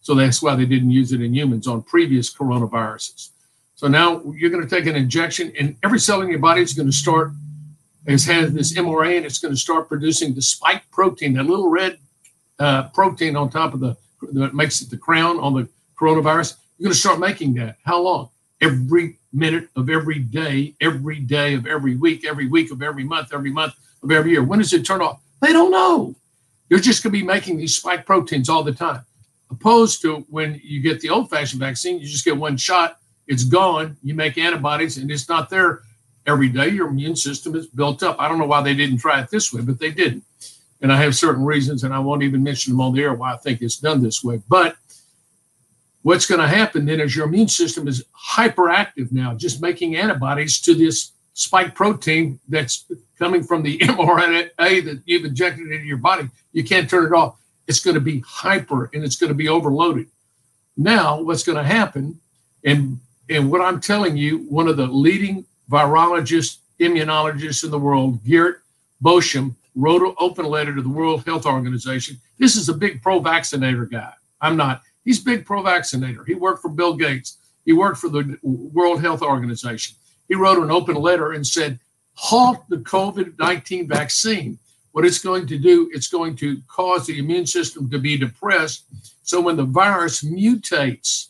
So that's why they didn't use it in humans on previous coronaviruses. So now you're going to take an injection, and every cell in your body is going to start, it has this M R A, and it's going to start producing the spike protein, that little red uh, protein on top of the, that makes it the crown on the coronavirus. You're going to start making that. How long? Every minute of every day, every day of every week, every week of every month, every month of every year. When does it turn off? They don't know. You're just going to be making these spike proteins all the time. Opposed to when you get the old-fashioned vaccine, you just get one shot, it's gone, you make antibodies, and it's not there every day. Your immune system is built up. I don't know why they didn't try it this way, but they didn't. And I have certain reasons, and I won't even mention them on the air why I think it's done this way. But what's going to happen then is your immune system is hyperactive now, just making antibodies to this spike protein that's coming from the M R N A that you've injected into your body. You can't turn it off. It's going to be hyper, and it's going to be overloaded. Now, what's going to happen, and, and what I'm telling you, one of the leading virologists, immunologists in the world, Garrett Bosham, wrote an open letter to the World Health Organization. This is a big pro-vaccinator guy. I'm not. He's a big pro-vaccinator. He worked for Bill Gates. He worked for the World Health Organization. He wrote an open letter and said, halt the COVID nineteen vaccine. What it's going to do, it's going to cause the immune system to be depressed. So when the virus mutates,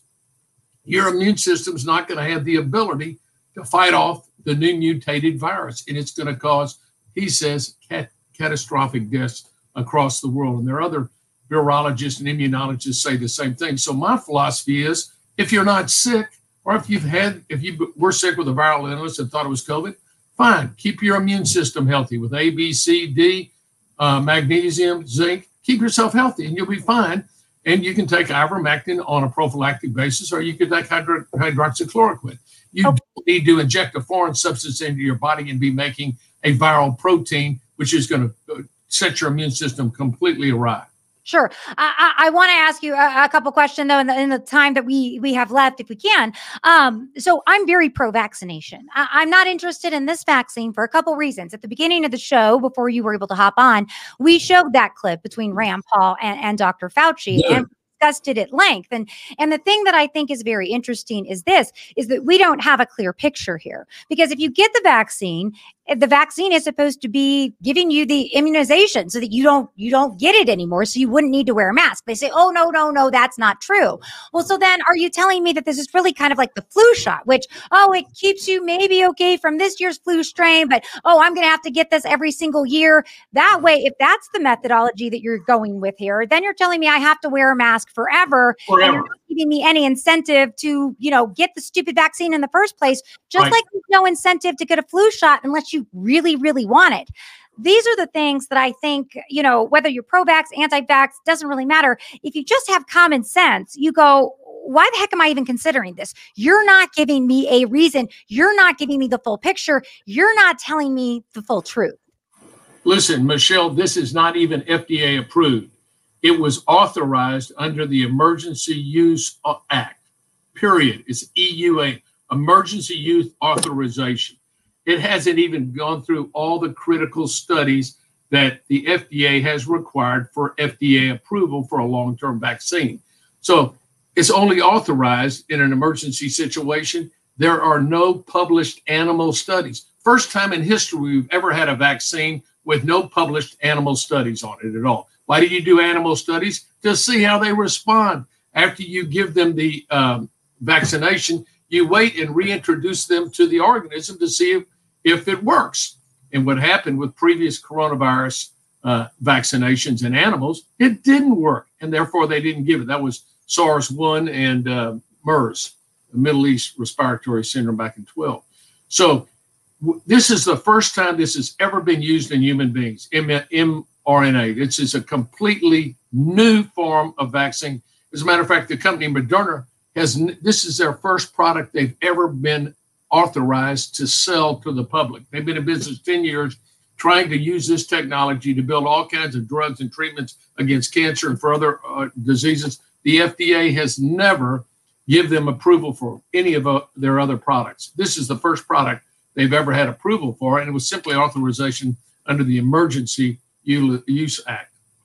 your immune system's not going to have the ability to fight off the new mutated virus. And it's going to cause, he says, cat- catastrophic deaths across the world. And there are other virologists and immunologists say the same thing. So my philosophy is, if you're not sick, or if you've had, if you were sick with a viral illness and thought it was COVID, fine. Keep your immune system healthy with A, B, C, D, uh, magnesium, zinc. Keep yourself healthy and you'll be fine. And you can take ivermectin on a prophylactic basis, or you can take hydro- hydroxychloroquine. You Oh. don't need to inject a foreign substance into your body and be making a viral protein, which is going to set your immune system completely awry. Sure. I, I, I want to ask you a, a couple questions though in the, in the time that we we have left, if we can. Um, so I'm very pro-vaccination. I, I'm not interested in this vaccine for a couple reasons. At the beginning of the show, before you were able to hop on, we showed that clip between Rand Paul and, and Doctor Fauci. Yeah. And discussed it at length. And, and the thing that I think is very interesting is this, is that we don't have a clear picture here. Because if you get the vaccine, the vaccine is supposed to be giving you the immunization so that you don't, you don't get it anymore. So you wouldn't need to wear a mask. They say, oh, no, no, no, that's not true. Well, so then are you telling me that this is really kind of like the flu shot, which, oh, it keeps you maybe okay from this year's flu strain, but, oh, I'm going to have to get this every single year. That way, if that's the methodology that you're going with here, then you're telling me I have to wear a mask forever. Forever. And you're not giving me any incentive to, you know, get the stupid vaccine in the first place, just Right. like there's no incentive to get a flu shot unless you really, really want it. These are the things that I think, you know, whether you're pro-vax, anti-vax, doesn't really matter. If you just have common sense, you go, why the heck am I even considering this? You're not giving me a reason. You're not giving me the full picture. You're not telling me the full truth. Listen, Michelle, this is not even F D A approved. It was authorized under the Emergency Use Act, period. It's E U A, Emergency Use Authorization. It hasn't even gone through all the critical studies that the F D A has required for F D A approval for a long-term vaccine. So it's only authorized in an emergency situation. There are no published animal studies. First time in history we've ever had a vaccine with no published animal studies on it at all. Why do you do animal studies? To see how they respond. After you give them the um, vaccination, you wait and reintroduce them to the organism to see if, if it works. And what happened with previous coronavirus uh, vaccinations in animals, it didn't work. And therefore, they didn't give it. That was SARS one and uh, MERS, the Middle East Respiratory Syndrome back in twelve. So w- this is the first time this has ever been used in human beings, M- M- R N A. This is a completely new form of vaccine. As a matter of fact, the company Moderna has, this is their first product they've ever been authorized to sell to the public. They've been in business ten years trying to use this technology to build all kinds of drugs and treatments against cancer and for other uh, diseases. The F D A has never given them approval for any of uh, their other products. This is the first product they've ever had approval for, and it was simply authorization under the Emergency Use Act.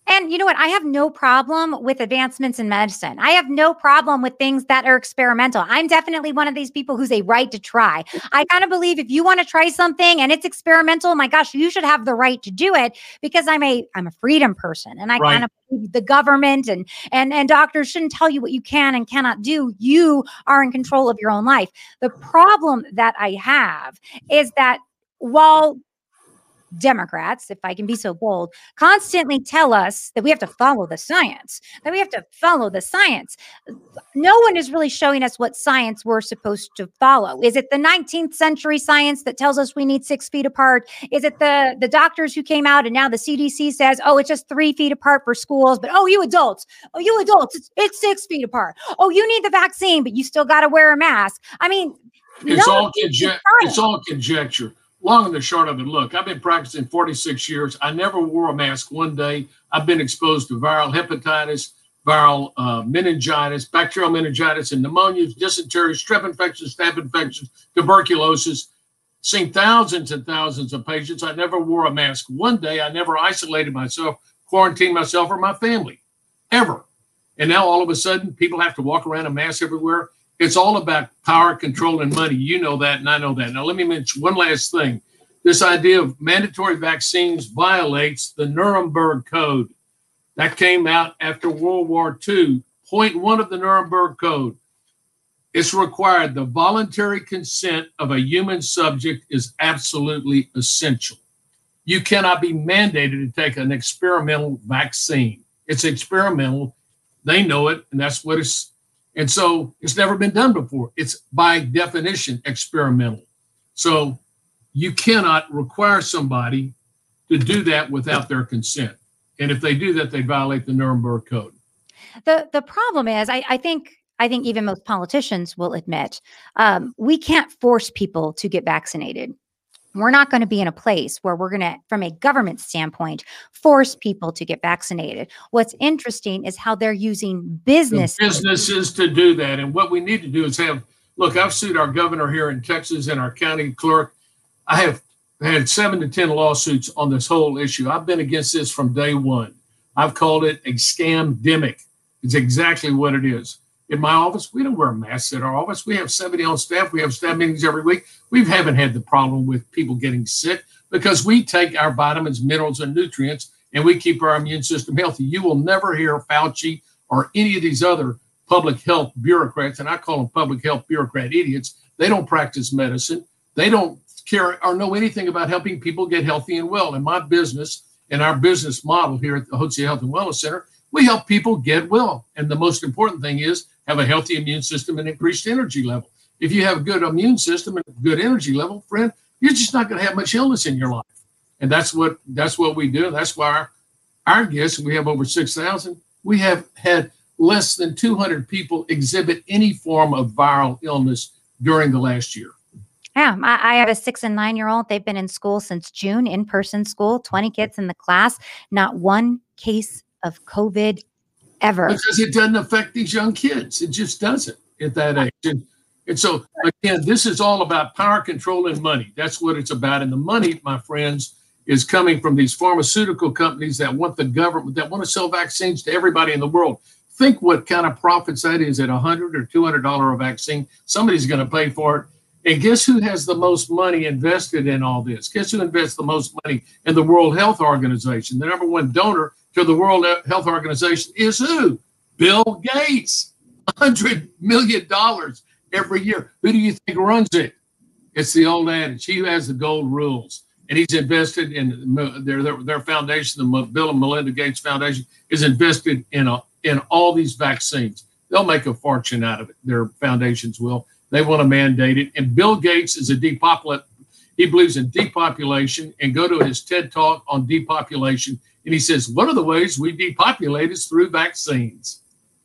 And you know what? I have no problem with advancements in medicine. I have no problem with things that are experimental. I'm definitely one of these people who's a right to try. I kind of believe if you want to try something and it's experimental, my gosh, you should have the right to do it because I'm a I'm a freedom person, and I Right. kind of believe the government and and and doctors shouldn't tell you what you can and cannot do. You are in control of your own life. The problem that I have is that while Democrats, if I can be so bold, constantly tell us that we have to follow the science, that we have to follow the science. No one is really showing us what science we're supposed to follow. Is it the nineteenth century science that tells us we need six feet apart? Is it the, the doctors who came out and now the C D C says, oh, it's just three feet apart for schools, but oh, you adults, oh, you adults, it's, it's six feet apart. Oh, you need the vaccine, but you still got to wear a mask. I mean, It's no all one is conje- it's all conjecture. Long and the short of it, look, I've been practicing forty-six years. I never wore a mask one day. I've been exposed to viral hepatitis, viral uh, meningitis, bacterial meningitis, and pneumonias, dysentery, strep infections, staph infections, tuberculosis. Seen thousands and thousands of patients. I never wore a mask one day. I never isolated myself, quarantined myself or my family, ever. And now all of a sudden, people have to walk around in masks everywhere. It's all about power, control, and money. You know that, and I know that. Now, let me mention one last thing. This idea of mandatory vaccines violates the Nuremberg Code. That came out after World War Two. Point one of the Nuremberg Code. It's required. The voluntary consent of a human subject is absolutely essential. You cannot be mandated to take an experimental vaccine. It's experimental. They know it, and that's what it's. And so it's never been done before. It's by definition experimental. So you cannot require somebody to do that without their consent. And if they do that, they violate the Nuremberg Code. The the problem is, I, I think I think even most politicians will admit, um, we can't force people to get vaccinated. We're not going to be in a place where we're going to, from a government standpoint, force people to get vaccinated. What's interesting is how they're using business The businesses to do that. And what we need to do is have, look, I've sued our governor here in Texas and our county clerk. I have had seven to ten lawsuits on this whole issue. I've been against this from day one. I've called it a scam-demic. It's exactly what it is. In my office, we don't wear masks at our office. We have seventy on staff. We have staff meetings every week. We haven't had the problem with people getting sick because we take our vitamins, minerals, and nutrients, and we keep our immune system healthy. You will never hear Fauci or any of these other public health bureaucrats, and I call them public health bureaucrat idiots. They don't practice medicine. They don't care or know anything about helping people get healthy and well. In my business and our business model here at the Hotze Health and Wellness Center, we help people get well. And the most important thing is have a healthy immune system and increased energy level. If you have a good immune system and good energy level, friend, you're just not going to have much illness in your life. And that's what that's what we do. That's why our, our guests, we have over six thousand, we have had less than two hundred people exhibit any form of viral illness during the last year. Yeah, I, I have a six and nine year old. They've been in school since June, in person school, twenty kids in the class, not one case of COVID ever. Because it doesn't affect these young kids. It just doesn't at that age. And, and so, again, this is all about power, control, and money. That's what it's about. And the money, my friends, is coming from these pharmaceutical companies that want the government, that want to sell vaccines to everybody in the world. Think what kind of profits that is at one hundred dollars or two hundred dollars a vaccine. Somebody's going to pay for it. And guess who has the most money invested in all this? Guess who invests the most money in the World Health Organization? The number one donor to the World Health Organization is who? Bill Gates. one hundred million dollars every year. Who do you think runs it? It's the old adage. He has the gold rules. And he's invested in their, their, their foundation, the Bill and Melinda Gates Foundation, is invested in, a, in all these vaccines. They'll make a fortune out of it. Their foundations will. They want to mandate it. And Bill Gates is a depopulate. He believes in depopulation. And go to his TED Talk on depopulation. And he says, one of the ways we depopulate is through vaccines.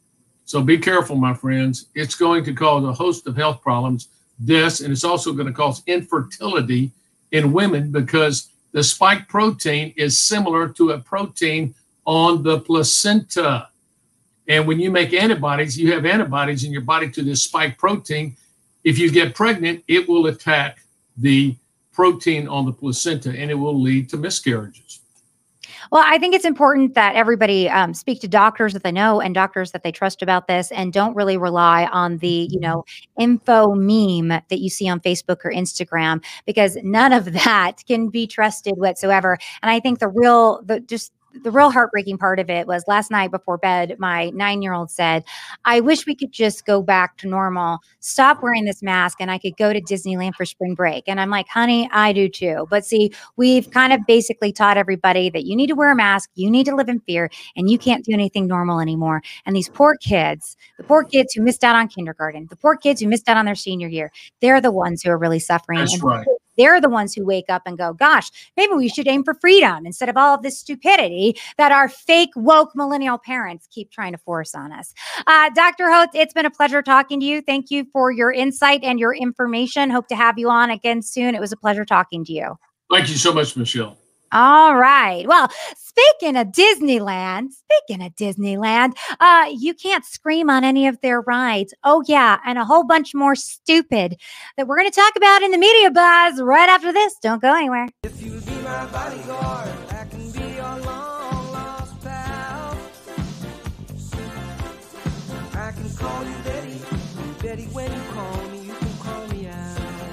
So be careful, my friends. It's going to cause a host of health problems, deaths, and it's also going to cause infertility in women because the spike protein is similar to a protein on the placenta. And when you make antibodies, you have antibodies in your body to this spike protein. If you get pregnant, it will attack the protein on the placenta and it will lead to miscarriages. Well, I think it's important that everybody um, speak to doctors that they know and doctors that they trust about this, and don't really rely on the, you know, info meme that you see on Facebook or Instagram, because none of that can be trusted whatsoever. And I think the real, the just the real heartbreaking part of it was last night before bed, my nine-year-old said, I wish we could just go back to normal, stop wearing this mask, and I could go to Disneyland for spring break. And I'm like, honey, I do too. But see, we've kind of basically taught everybody that you need to wear a mask, you need to live in fear, and you can't do anything normal anymore. And these poor kids, the poor kids who missed out on kindergarten, the poor kids who missed out on their senior year, they're the ones who are really suffering. That's and right. They're the ones who wake up and go, gosh, maybe we should aim for freedom instead of all of this stupidity that our fake woke millennial parents keep trying to force on us. Uh, Doctor Hotz, it's been a pleasure talking to you. Thank you for your insight and your information. Hope to have you on again soon. It was a pleasure talking to you. Thank you so much, Michelle. All right. Well, speaking of Disneyland, speaking of Disneyland, uh, you can't scream on any of their rides. Oh, yeah. And a whole bunch more stupid that we're going to talk about in the media buzz right after this. Don't go anywhere. If you'll be my bodyguard, I can be your long lost pal. I can call you Betty, Betty, when you call me, you can call me out.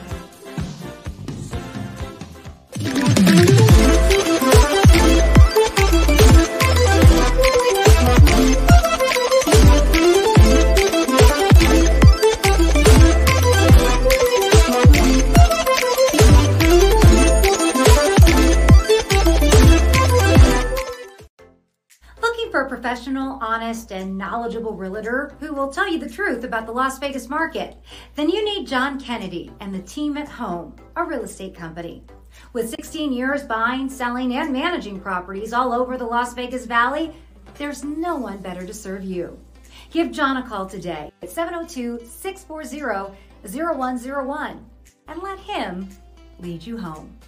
Looking for a professional, honest, and knowledgeable realtor who will tell you the truth about the Las Vegas market? Then you need John Kennedy and the team at Home, a real estate company. With sixteen years buying, selling, and managing properties all over the Las Vegas Valley, there's no one better to serve you. Give John a call today at seven oh two, six four zero, zero one zero one and let him lead you home.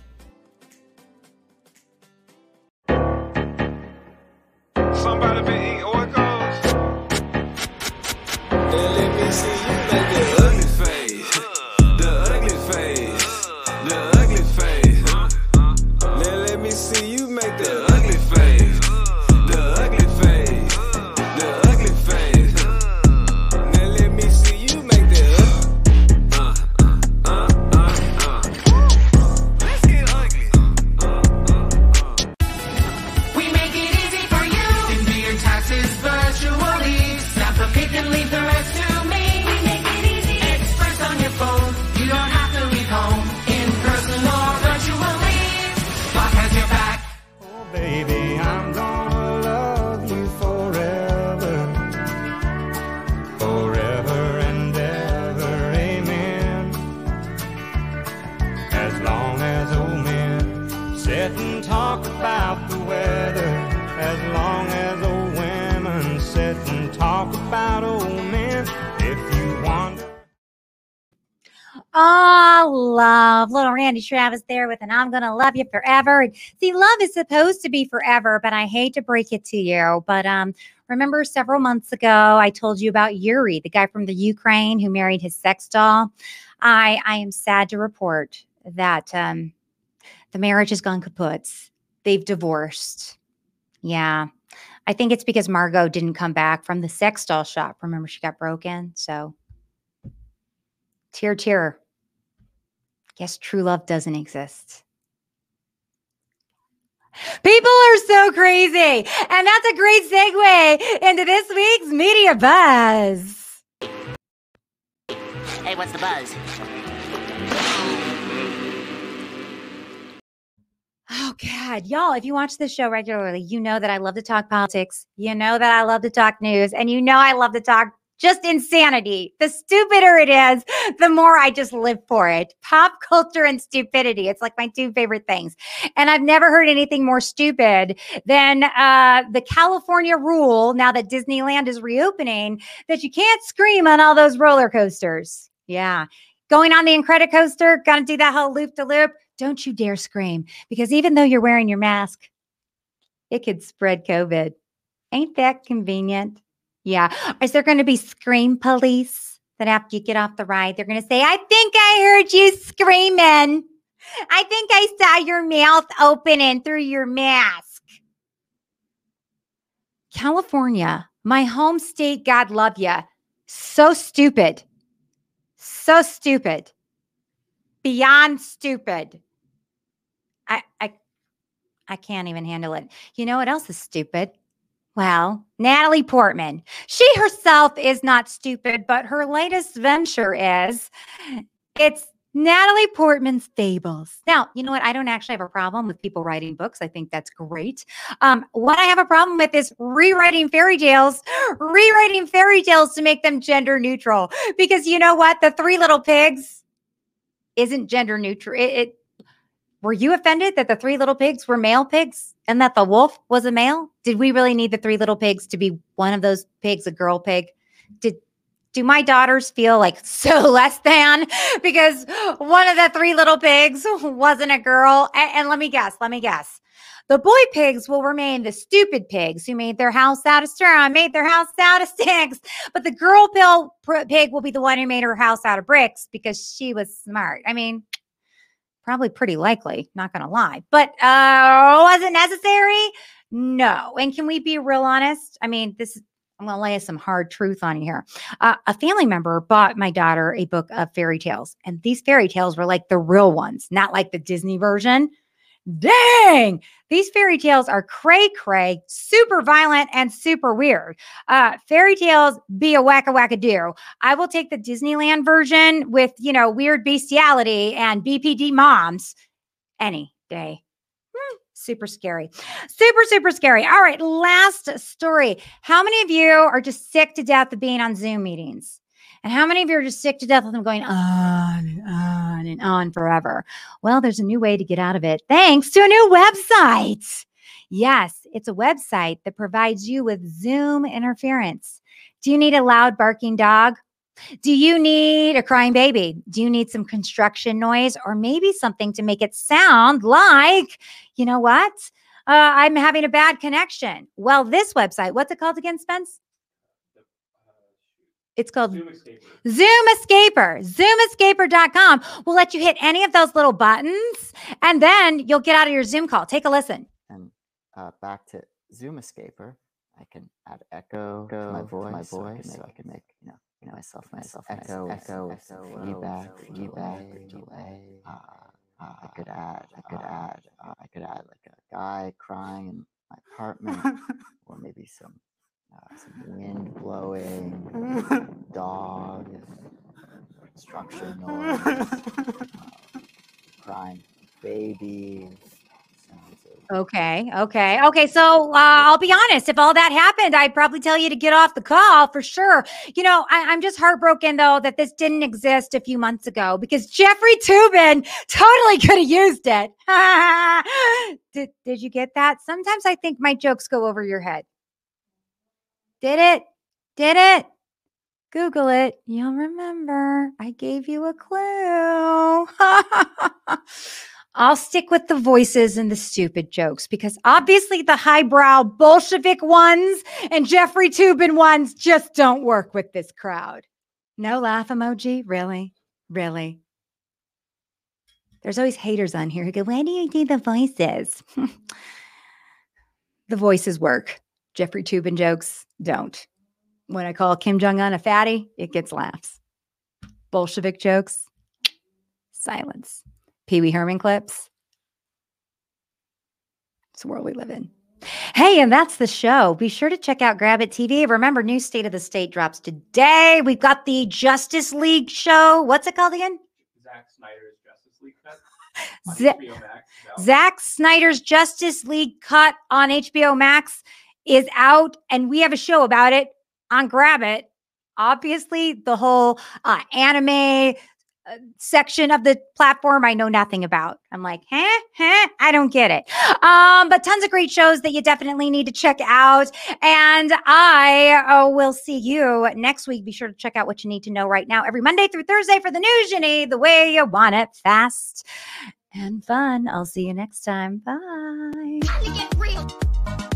Somebody been eating Oikos. Then let me see you make the ugly face. The ugly face. The ugly face. Then let me see you make the ugly face. The ugly face. The ugly face. Then let me see you make the uh, uh, uh, uh, uh. Let's get ugly. We make it easy for you. Do your taxes virtually. Snap a pic and leave the rest to me. We make it easy. Express on your phone. You don't have to leave home. In person or virtually. Block has your back. Oh, baby, I'm gonna love you forever. Forever and ever, amen. As long as old men sit and talk about the weather. As long as old women sit and talk about old men. If you wonder. Oh, love. Little Randy Travis there with an I'm Gonna Love You Forever. And see, love is supposed to be forever, but I hate to break it to you. But um, remember several months ago, I told you about Yuri, the guy from the Ukraine who married his sex doll. I, I am sad to report that um, the marriage has gone kaput. They've divorced. Yeah. I think it's because Margot didn't come back from the sex doll shop. Remember, she got broken. So tear, tear. Guess true love doesn't exist. People are so crazy. And that's a great segue into this week's Media Buzz. Hey, what's the buzz? Oh, God. Y'all, if you watch this show regularly, you know that I love to talk politics. You know that I love to talk news. And you know I love to talk just insanity. The stupider it is, the more I just live for it. Pop culture and stupidity. It's like my two favorite things. And I've never heard anything more stupid than uh, the California rule, now that Disneyland is reopening, that you can't scream on all those roller coasters. Yeah. Going on the Incredicoaster, got to do that whole loop-de-loop. Don't you dare scream, because even though you're wearing your mask, it could spread COVID. Ain't that convenient? Yeah. Is there going to be scream police that after you get off the ride, they're going to say, I think I heard you screaming. I think I saw your mouth opening through your mask. California, my home state, God love ya. So stupid. So stupid. Beyond stupid. I, I, I can't even handle it. You know what else is stupid? Well, Natalie Portman. She herself is not stupid, but her latest venture is. It's Natalie Portman's Fables. Now, you know what? I don't actually have a problem with people writing books. I think that's great. Um, what I have a problem with is rewriting fairy tales, rewriting fairy tales to make them gender neutral. Because you know what? The Three Little Pigs isn't gender neutral. It, it Were you offended that the Three Little Pigs were male pigs and that the wolf was a male? Did we really need the Three Little Pigs to be one of those pigs, a girl pig? Did do my daughters feel like so less than because one of the Three Little Pigs wasn't a girl? And, and let me guess, let me guess. The boy pigs will remain the stupid pigs who made their house out of straw, made their house out of sticks. But the girl pill, pig will be the one who made her house out of bricks because she was smart. I mean, probably pretty likely, not going to lie. But uh, was it necessary? No. And can we be real honest? I mean, this is, I'm going to lay some hard truth on you here. Uh, a family member bought my daughter a book of fairy tales. And these fairy tales were like the real ones, not like the Disney version. Dang, these fairy tales are cray cray, super violent, and super weird. Uh, fairy tales be a wacka wacka do. I will take the Disneyland version with, you know, weird bestiality and B P D moms any day. Hmm, super scary. Super, super scary. All right, last story. How many of you are just sick to death of being on Zoom meetings? And how many of you are just sick to death of them going on and on and on forever? Well, there's a new way to get out of it thanks to a new website. Yes, it's a website that provides you with Zoom interference. Do you need a loud barking dog? Do you need a crying baby? Do you need some construction noise or maybe something to make it sound like, you know what? Uh, I'm having a bad connection. Well, this website, what's it called again, Spence? It's called Zoom Escaper. Zoom Escaper. Zoom Escaper dot com will let you hit any of those little buttons, and then you'll get out of your Zoom call. Take a listen. And uh, back to Zoom Escaper, I can add echo to my voice, my voice, so I can make, you know, you know myself, myself, echo, echo, echo, feedback, feedback, delay. Uh, uh, I could add, I could add, uh, I could add like a guy crying in my apartment, or maybe some. Uh, some wind blowing, dog, construction noise, uh, crying babies. Okay, okay, okay. So uh, I'll be honest. If all that happened, I'd probably tell you to get off the call for sure. You know, I, I'm just heartbroken though that this didn't exist a few months ago because Jeffrey Toobin totally could have used it. did Did you get that? Sometimes I think my jokes go over your head. Did it? Did it? Google it. You'll remember. I gave you a clue. I'll stick with the voices and the stupid jokes because obviously the highbrow Bolshevik ones and Jeffrey Toobin ones just don't work with this crowd. No laugh emoji? Really? Really? There's always haters on here who go, why do you do the voices? The voices work. Jeffrey Toobin jokes don't. When I call Kim Jong-un a fatty, it gets laughs. Bolshevik jokes, silence. Pee Wee Herman clips. It's the world we live in. Hey, and that's the show. Be sure to check out Grab It T V. Remember, new State of the State drops today. We've got the Justice League show. What's it called again? Zack Snyder's Justice League cut. Z- H B O Max. Zack Snyder's Justice League cut on H B O Max is out, and we have a show about it on Grab It. Obviously, the whole uh, anime uh, section of the platform, I know nothing about. I'm like, huh, huh, I don't get it. Um, but tons of great shows that you definitely need to check out. And I uh, will see you next week. Be sure to check out what you need to know right now every Monday through Thursday for the news you need the way you want it, fast and fun. I'll see you next time. Bye.